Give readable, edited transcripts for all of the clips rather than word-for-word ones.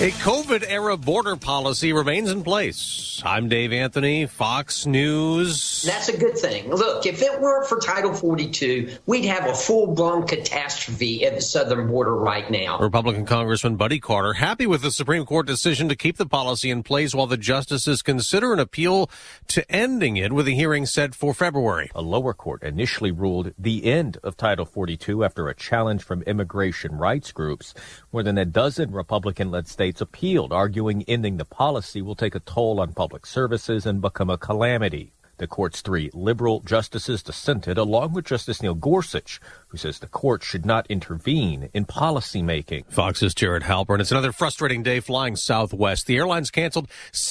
A COVID-era border policy remains in place. I'm Dave Anthony, Fox News. That's a good thing. Look, if it weren't for Title 42, we'd have a full-blown catastrophe at the southern border right now. Republican Congressman Buddy Carter happy with the Supreme Court decision to keep the policy in place while the justices consider an appeal to ending it, with a hearing set for February. A lower court initially ruled the end of Title 42 after a challenge from immigration rights groups. More than a dozen Republican-led states appealed, arguing ending the policy will take a toll on public services and become a calamity. The court's 3 liberal justices dissented, along with Justice Neil Gorsuch, who says the court should not intervene in policymaking. Fox's Jared Halpern. It's another frustrating day flying Southwest. The airline's canceled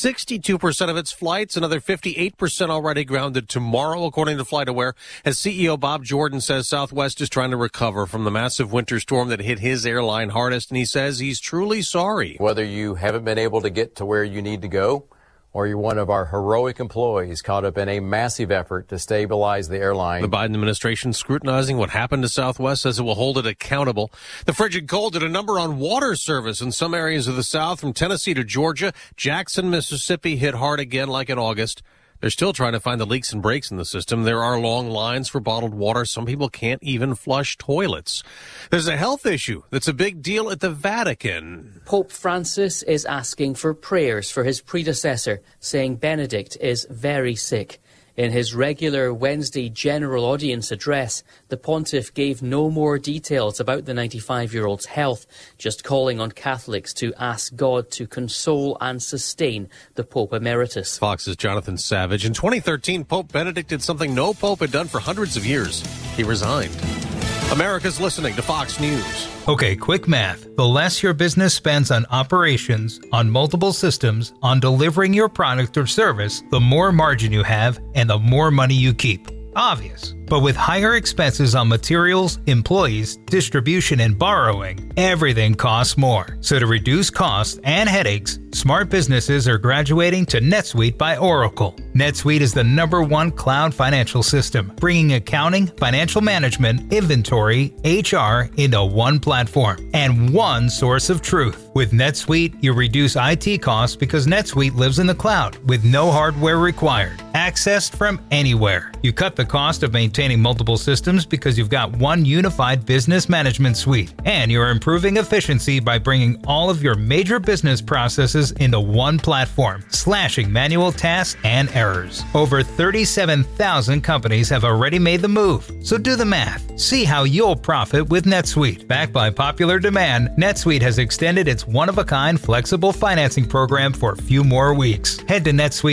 62% of its flights, another 58% already grounded tomorrow, according to FlightAware. As CEO Bob Jordan says, Southwest is trying to recover from the massive winter storm that hit his airline hardest, and he says he's truly sorry. Whether you haven't been able to get to where you need to go, or you're one of our heroic employees caught up in a massive effort to stabilize the airline. The Biden administration scrutinizing what happened to Southwest, says it will hold it accountable. The frigid cold did a number on water service in some areas of the South, from Tennessee to Georgia. Jackson, Mississippi hit hard again like in August. They're still trying to find the leaks and breaks in the system. There are long lines for bottled water. Some people can't even flush toilets. There's a health issue that's a big deal at the Vatican. Pope Francis is asking for prayers for his predecessor, saying Benedict is very sick. In his regular Wednesday general audience address, the pontiff gave no more details about the 95-year-old's health, just calling on Catholics to ask God to console and sustain the Pope Emeritus. Fox's Jonathan Savage. In 2013, Pope Benedict did something no pope had done for hundreds of years. He resigned. America's listening to Fox News. Okay, quick math. The less your business spends on operations, on multiple systems, on delivering your product or service, the more margin you have and the more money you keep. Obvious. But with higher expenses on materials, employees, distribution, and borrowing, everything costs more. So to reduce costs and headaches, smart businesses are graduating to NetSuite by Oracle. NetSuite is the #1 cloud financial system, bringing accounting, financial management, inventory, HR into one platform and one source of truth. With NetSuite, you reduce IT costs because NetSuite lives in the cloud with no hardware required, accessed from anywhere. You cut the cost of maintaining multiple systems because you've got one unified business management suite, and you're improving efficiency by bringing all of your major business processes into one platform, slashing manual tasks and errors. Over 37,000 companies have already made the move, so do the math. See how you'll profit with NetSuite. Backed by popular demand, NetSuite has extended its one-of-a-kind flexible financing program for a few more weeks. Head to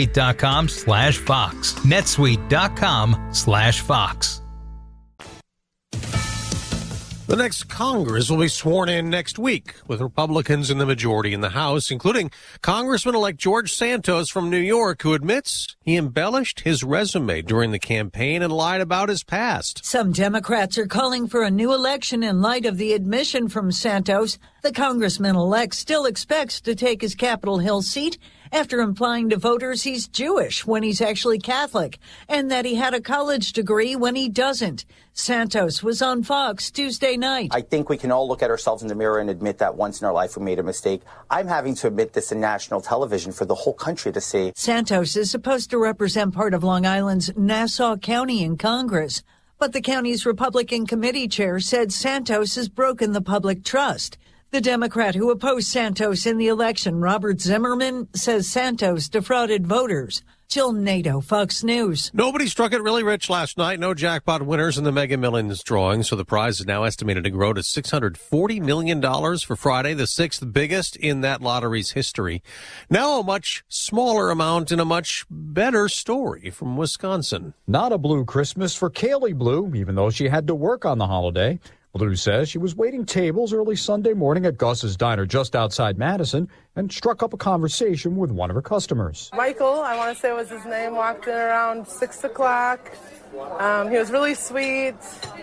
netsuite.com/Fox. netsuite.com/Fox. The next Congress will be sworn in next week, with Republicans in the majority in the House, including Congressman-elect George Santos from New York, who admits he embellished his resume during the campaign and lied about his past. Some Democrats are calling for a new election in light of the admission from Santos. The congressman-elect still expects to take his Capitol Hill seat after implying to voters he's Jewish when he's actually Catholic, and that he had a college degree when he doesn't. Santos was on Fox Tuesday night. I think we can all look at ourselves in the mirror and admit that once in our life we made a mistake. I'm having to admit this in national television for the whole country to see. Santos is supposed to represent part of Long Island's Nassau County in Congress, but the county's Republican committee chair said Santos has broken the public trust. The Democrat who opposed Santos in the election, Robert Zimmerman, says Santos defrauded voters. Jill Nato, Fox News. Nobody struck it really rich last night. No jackpot winners in the Mega Millions drawing, so the prize is now estimated to grow to $640 million for Friday, the 6th biggest in that lottery's history. Now a much smaller amount and a much better story from Wisconsin. Not a blue Christmas for Kaylee Blue, even though she had to work on the holiday. Blue says she was waiting tables early Sunday morning at Gus's Diner just outside Madison and struck up a conversation with one of her customers. Michael, I want to say was his name, walked in around 6 o'clock. He was really sweet,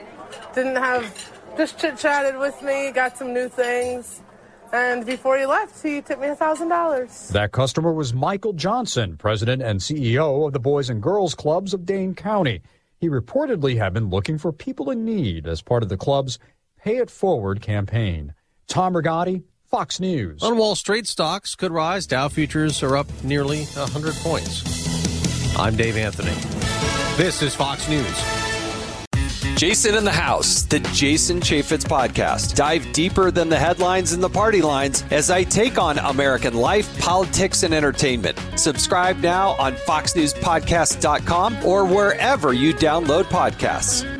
just chit-chatted with me, got some new things. And before he left, he tipped me $1,000. That customer was Michael Johnson, president and CEO of the Boys and Girls Clubs of Dane County. He reportedly had been looking for people in need as part of the club's Pay It Forward campaign. Tom Rigotti, Fox News. On Wall Street, stocks could rise. Dow futures are up nearly 100 points. I'm Dave Anthony. This is Fox News. Jason in the House, the Jason Chaffetz Podcast. Dive deeper than the headlines and the party lines as I take on American life, politics, and entertainment. Subscribe now on FoxNewsPodcast.com or wherever you download podcasts.